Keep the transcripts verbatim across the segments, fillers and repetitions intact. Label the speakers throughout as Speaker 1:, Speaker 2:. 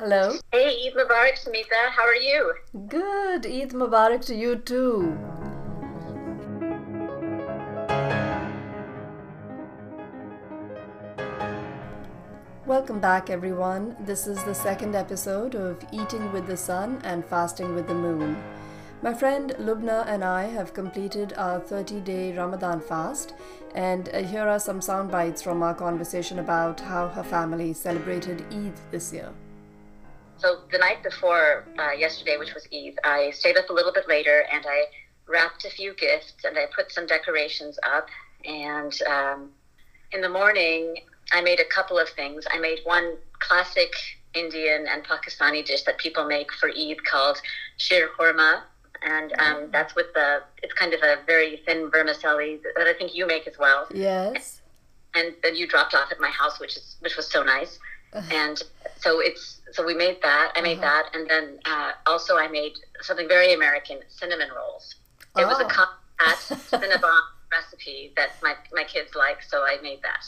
Speaker 1: Hello.
Speaker 2: Hey, Eid Mubarak, Samita. How are you?
Speaker 1: Good. Eid Mubarak to you too. Welcome back, everyone. This is the second episode of Eating with the Sun and Fasting with the Moon. My friend Lubna and I have completed our thirty-day Ramadan fast, and uh, here are some sound bites from our conversation about how her family celebrated Eid this year.
Speaker 2: So the night before uh, yesterday, which was Eid, I stayed up a little bit later and I wrapped a few gifts and I put some decorations up. And um, in the morning, I made a couple of things. I made one classic Indian and Pakistani dish that people make for Eid called shir khurma. And um, that's with the, it's kind of a very thin vermicelli that I think you make as well.
Speaker 1: Yes.
Speaker 2: And then you dropped off at my house, which is which was so nice. And so it's so we made that. I made
Speaker 1: Uh-huh.
Speaker 2: that, and then uh, also I made something very American: cinnamon rolls. It
Speaker 1: Oh.
Speaker 2: was a copycat Cinnabon recipe that my my kids like, so I made that.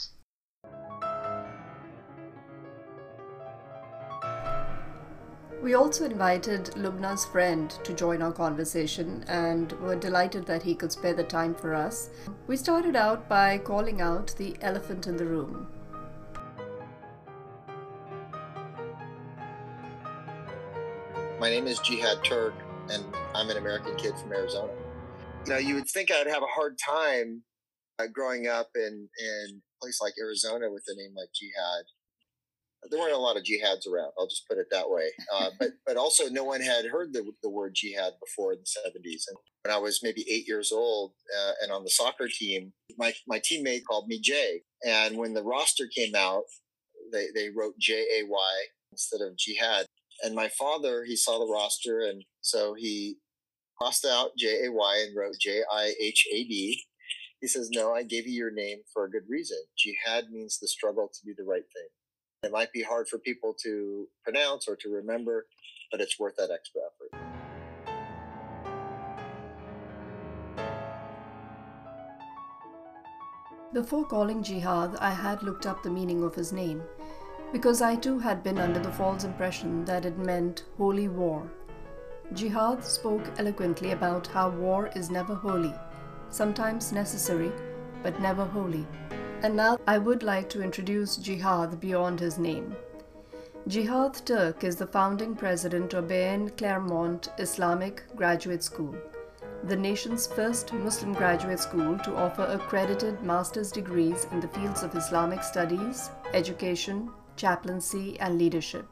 Speaker 1: We also invited Lubna's friend to join our conversation and were delighted that he could spare the time for us. We started out by calling out the elephant in the room.
Speaker 3: My name is Jihad Turk, and I'm an American kid from Arizona. You know, you would think I'd have a hard time uh, growing up in, in a place like Arizona with a name like Jihad. There weren't a lot of jihads around. I'll just put it that way. Uh, but but also, no one had heard the the word jihad before in the seventies. And when I was maybe eight years old uh, and on the soccer team, my my teammate called me Jay. And when the roster came out, they they wrote J A Y instead of jihad. And my father, he saw the roster, and so he crossed out J A Y and wrote J I H A D. He says, "No, I gave you your name for a good reason. Jihad means the struggle to do the right thing. It might be hard for people to pronounce or to remember, but it's worth that extra effort."
Speaker 1: Before calling Jihad, I had looked up the meaning of his name, because I too had been under the false impression that it meant holy war. Jihad spoke eloquently about how war is never holy, sometimes necessary, but never holy. And now I would like to introduce Jihad beyond his name. Jihad Turk is the founding president of Bain Claremont Islamic Graduate School, the nation's first Muslim graduate school to offer accredited master's degrees in the fields of Islamic studies, education, chaplaincy, and leadership.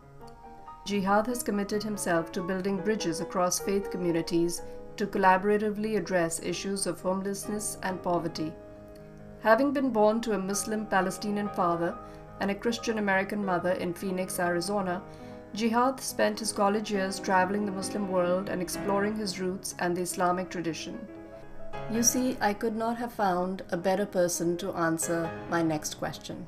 Speaker 1: Jihad has committed himself to building bridges across faith communities to collaboratively address issues of homelessness and poverty. Having been born to a Muslim Palestinian father and a Christian American mother in Phoenix, Arizona, Jihad spent his college years traveling the Muslim world and exploring his roots and the Islamic tradition. You see, I could not have found a better person to answer my next question.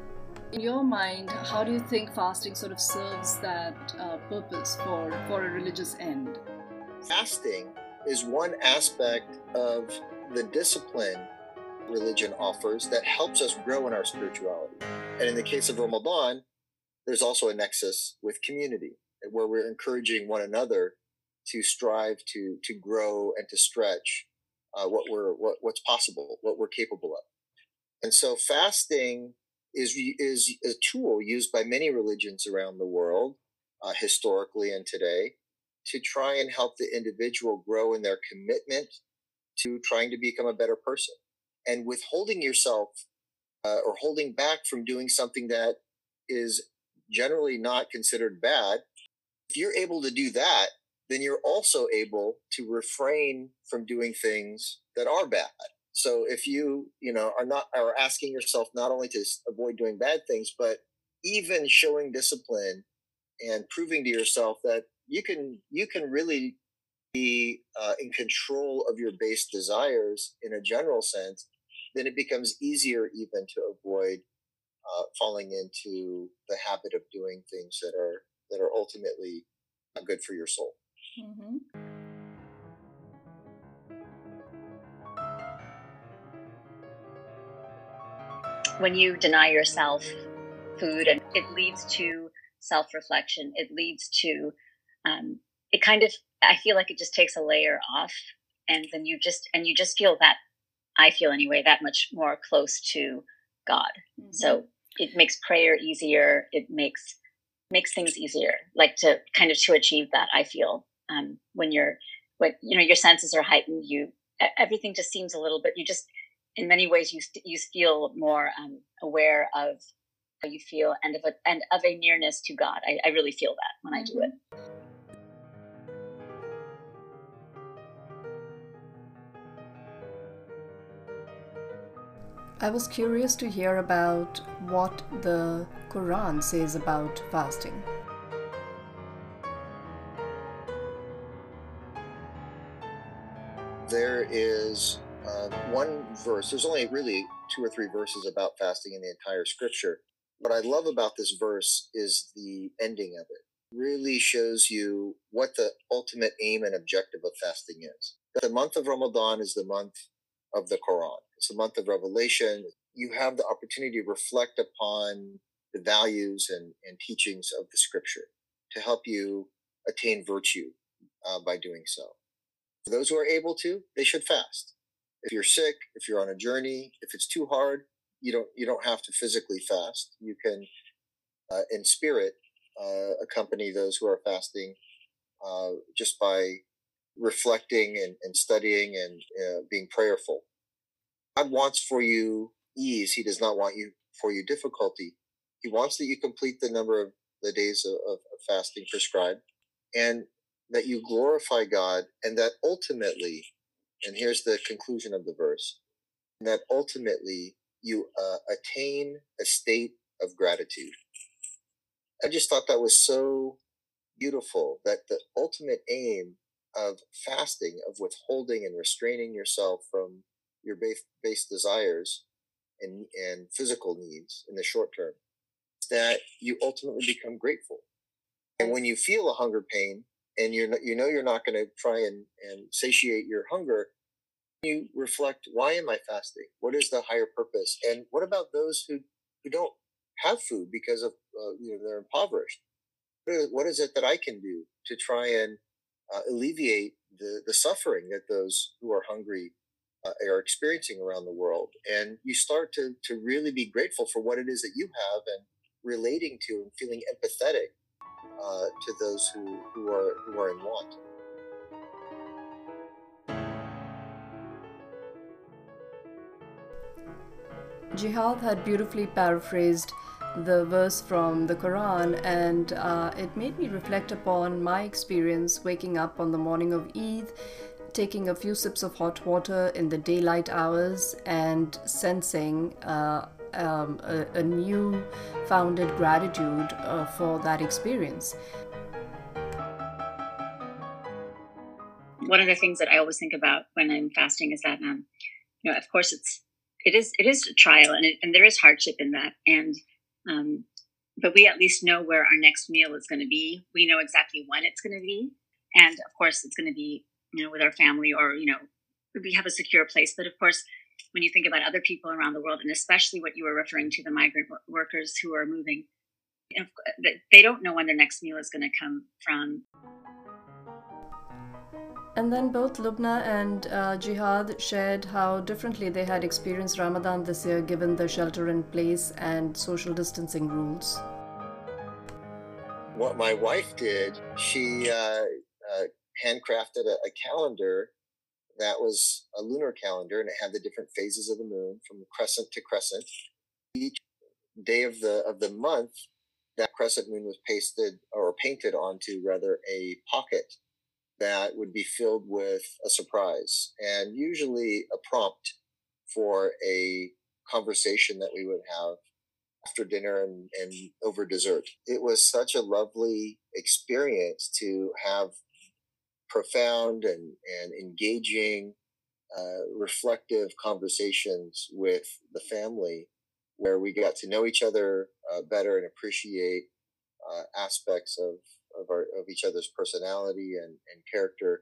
Speaker 1: In your mind, how do you think fasting sort of serves that uh, purpose for, for a religious end?
Speaker 3: Fasting is one aspect of the discipline religion offers that helps us grow in our spirituality. And in the case of Ramadan, there's also a nexus with community where we're encouraging one another to strive to to grow and to stretch uh, what we're what, what's possible, what we're capable of. And so fasting is is a tool used by many religions around the world, uh, historically and today, to try and help the individual grow in their commitment to trying to become a better person. And withholding yourself uh, or holding back from doing something that is generally not considered bad, if you're able to do that, then you're also able to refrain from doing things that are bad. So if you, you know, are not are asking yourself not only to avoid doing bad things, but even showing discipline and proving to yourself that you can you can really be uh, in control of your base desires in a general sense, then it becomes easier even to avoid uh, falling into the habit of doing things that are that are ultimately not good for your soul.
Speaker 1: Mm-hmm.
Speaker 2: When you deny yourself food, and it leads to
Speaker 4: self-reflection. It leads to, um, it kind of, I feel like it just takes a layer off, and then you just, and you just feel that, I feel anyway, that much more close to God. Mm-hmm. So it makes prayer easier. It makes, makes things easier, like to kind of to achieve that, I feel, um, when you're, when, you know, your senses are heightened, you, everything just seems a little bit, you just, in many ways, you, you feel more um, aware of how you feel, and of a, and of a nearness to God. I, I really feel that when I do it.
Speaker 1: I was curious to hear about what the Quran says about fasting.
Speaker 3: There is uh, one verse, there's only really two or three verses about fasting in the entire scripture. What I love about this verse is the ending of it. It really shows you what the ultimate aim and objective of fasting is. The month of Ramadan is the month of the Quran. It's the month of revelation. You have the opportunity to reflect upon the values and, and teachings of the scripture to help you attain virtue uh, by doing so. For those who are able to, they should fast. If you're sick, if you're on a journey, if it's too hard, you don't you don't have to physically fast. You can, uh, in spirit, uh, accompany those who are fasting uh, just by reflecting and, and studying and uh, being prayerful. God wants for you ease. He does not want you for you difficulty. He wants that you complete the number of the days of, of fasting prescribed, and that you glorify God, and that ultimately, and here's the conclusion of the verse, and that ultimately you uh, attain a state of gratitude. I just thought that was so beautiful, that the ultimate aim of fasting, of withholding and restraining yourself from your base, base desires and, and physical needs in the short term, is that you ultimately become grateful. And when you feel a hunger pain, and you're not, you know you're not going to try and, and satiate your hunger, you reflect, why am I fasting? What is the higher purpose? And what about those who, who don't have food because of uh, you know they're impoverished? What is, what is it that I can do to try and uh, alleviate the, the suffering that those who are hungry uh, are experiencing around the world? And you start to, to really be grateful for what it is that you have, and relating to and feeling empathetic Uh, to those who, who are who are in want.
Speaker 1: Jihad had beautifully paraphrased the verse from the Quran, and uh, it made me reflect upon my experience waking up on the morning of Eid, taking a few sips of hot water in the daylight hours, and sensing uh, um, a, a new founded gratitude uh, for that experience.
Speaker 4: One of the things that I always think about when I'm fasting is that, um, you know, of course, it's it is it is a trial, and it, and there is hardship in that, and um, but we at least know where our next meal is going to be. We know exactly when it's going to be, and of course, it's going to be, you know, with our family, or you know, we have a secure place. But of course, when you think about other people around the world, and especially what you were referring to, the migrant workers who are moving, they don't know when their next meal is going to come from.
Speaker 1: And then both Lubna and uh, Jihad shared how differently they had experienced Ramadan this year, given the shelter-in-place and social distancing rules.
Speaker 3: What my wife did, she uh, uh, handcrafted a, a calendar that was a lunar calendar, and it had the different phases of the moon from crescent to crescent. Each day of the of the month, that crescent moon was pasted or painted onto rather a pocket that would be filled with a surprise, and usually a prompt for a conversation that we would have after dinner and, and over dessert. It was such a lovely experience to have profound and, and engaging, uh, reflective conversations with the family, where we got to know each other uh, better and appreciate uh, aspects of of, our, of each other's personality and, and character.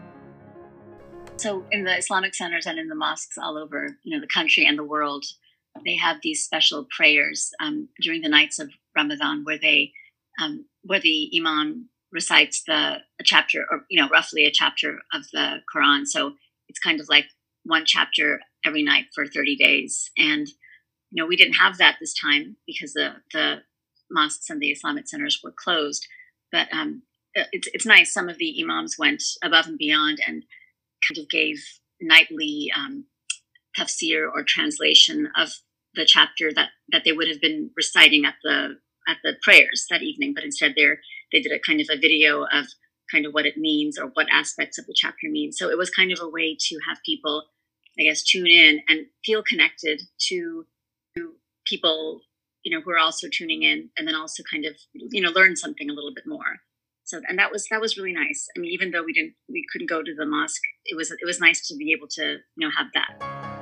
Speaker 4: So in the Islamic centers and in the mosques all over, you know, the country and the world, they have these special prayers um, during the nights of Ramadan where they um, where the imam recites the a chapter, or you know, roughly a chapter of the Quran. So it's kind of like one chapter every night for thirty days. And you know, we didn't have that this time because the the mosques and the Islamic centers were closed. But um, it's it's nice. Some of the imams went above and beyond and kind of gave nightly um, tafsir or translation of the chapter that, that they would have been reciting at the at the prayers that evening. But instead, they they did a kind of a video of kind of what it means or what aspects of the chapter mean. So it was kind of a way to have people, I guess, tune in and feel connected to, to people, you know, who are also tuning in, and then also kind of, you know, learn something a little bit more. So, and that was, that was really nice. I mean, even though we didn't, we couldn't go to the mosque, it was, it was nice to be able to, you know, have that.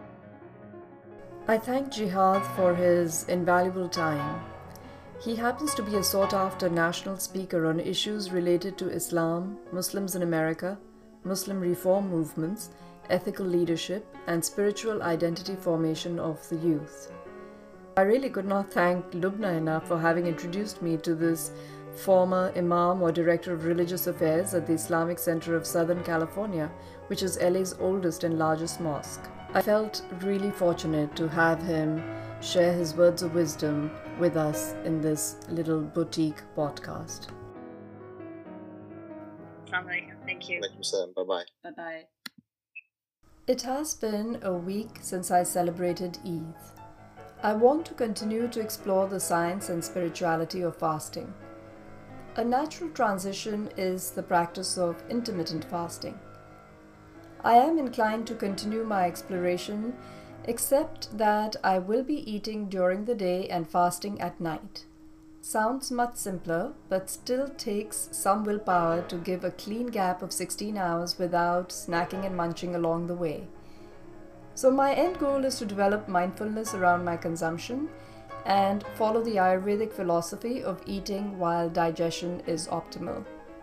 Speaker 1: I thank Jihad for his invaluable time. He happens to be a sought-after national speaker on issues related to Islam, Muslims in America, Muslim reform movements, ethical leadership, and spiritual identity formation of the youth. I really could not thank Lubna enough for having introduced me to this former Imam or Director of Religious Affairs at the Islamic Center of Southern California, which is L A's oldest and largest mosque. I felt really fortunate to have him share his words of wisdom with us in this little boutique podcast.
Speaker 4: Thank you.
Speaker 3: Bye-bye.
Speaker 1: Bye-bye. It has been a week since I celebrated Eid. I want to continue to explore the science and spirituality of fasting. A natural transition is the practice of intermittent fasting. I am inclined to continue my exploration, except that I will be eating during the day and fasting at night. Sounds much simpler, but still takes some willpower to give a clean gap of sixteen hours without snacking and munching along the way. So my end goal is to develop mindfulness around my consumption and follow the Ayurvedic philosophy of eating while digestion is optimal.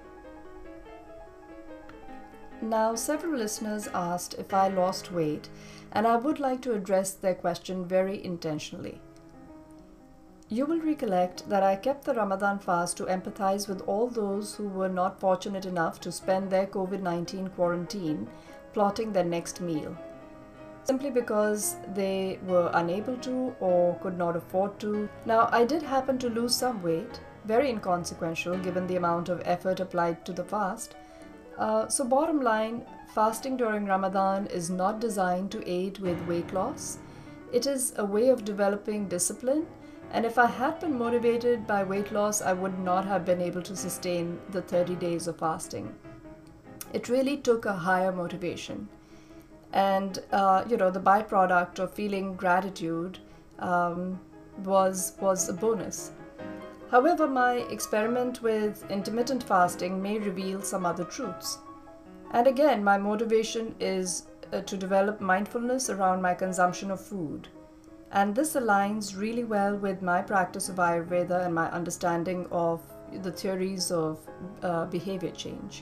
Speaker 1: Now, several listeners asked if I lost weight, and I would like to address their question very intentionally. You will recollect that I kept the Ramadan fast to empathize with all those who were not fortunate enough to spend their COVID nineteen quarantine plotting their next meal, simply because they were unable to or could not afford to. Now, I did happen to lose some weight, very inconsequential given the amount of effort applied to the fast. Uh, so bottom line, fasting during Ramadan is not designed to aid with weight loss. It is a way of developing discipline, and if I had been motivated by weight loss, I would not have been able to sustain the thirty days of fasting. It really took a higher motivation. And, uh, you know, the byproduct of feeling gratitude um, was, was a bonus. However, my experiment with intermittent fasting may reveal some other truths. And again, my motivation is uh, to develop mindfulness around my consumption of food. And this aligns really well with my practice of Ayurveda and my understanding of the theories of uh, behavior change.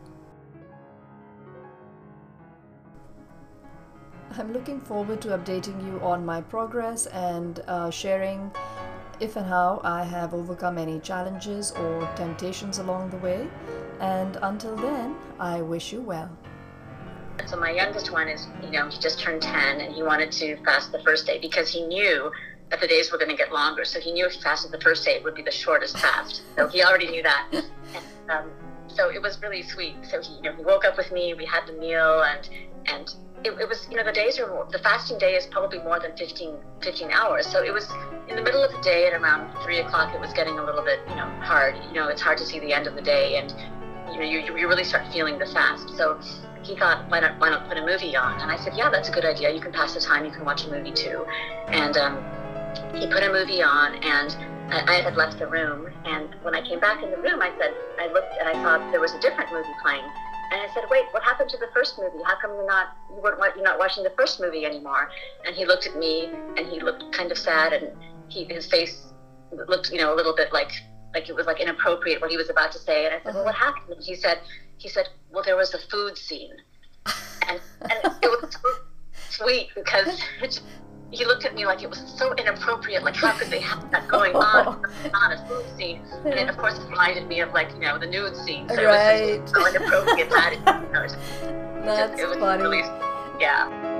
Speaker 1: I'm looking forward to updating you on my progress and uh, sharing if and how I have overcome any challenges or temptations along the way. And until then, I wish you well.
Speaker 2: So my youngest one is, you know, he just turned ten and he wanted to fast the first day because he knew that the days were going to get longer. So he knew if he fasted the first day, it would be the shortest fast. So he already knew that. And, um, so it was really sweet. So he, you know, he woke up with me, we had the meal, and, and It, it was, you know, the days are more, the fasting day is probably more than fifteen, fifteen hours. So it was in the middle of the day at around three o'clock, it was getting a little bit, you know, hard. You know, it's hard to see the end of the day, and, you know, you, you really start feeling the fast. So he thought, why not, why not put a movie on? And I said, yeah, that's a good idea. You can pass the time. You can watch a movie too. And um, he put a movie on, and I, I had left the room. And when I came back in the room, I said, I looked and I saw there was a different movie playing. And I said, wait, what happened to the first movie? How come you're not, you weren't, you're not watching the first movie anymore? And he looked at me, and he looked kind of sad, and he, his face looked, you know, a little bit like, like it was like inappropriate what he was about to say. And I said, uh-huh. well, what happened? And he said, he said, well, there was a food scene. And, and it was so sweet because, he looked at me like it was so inappropriate. Like, how could they have that going on on a food scene? And then, of course, it reminded me of, like, you know, the nude scene. So
Speaker 1: right.
Speaker 2: it was just so inappropriate that it, you know,
Speaker 1: That's
Speaker 2: it was
Speaker 1: funny.
Speaker 2: really, yeah.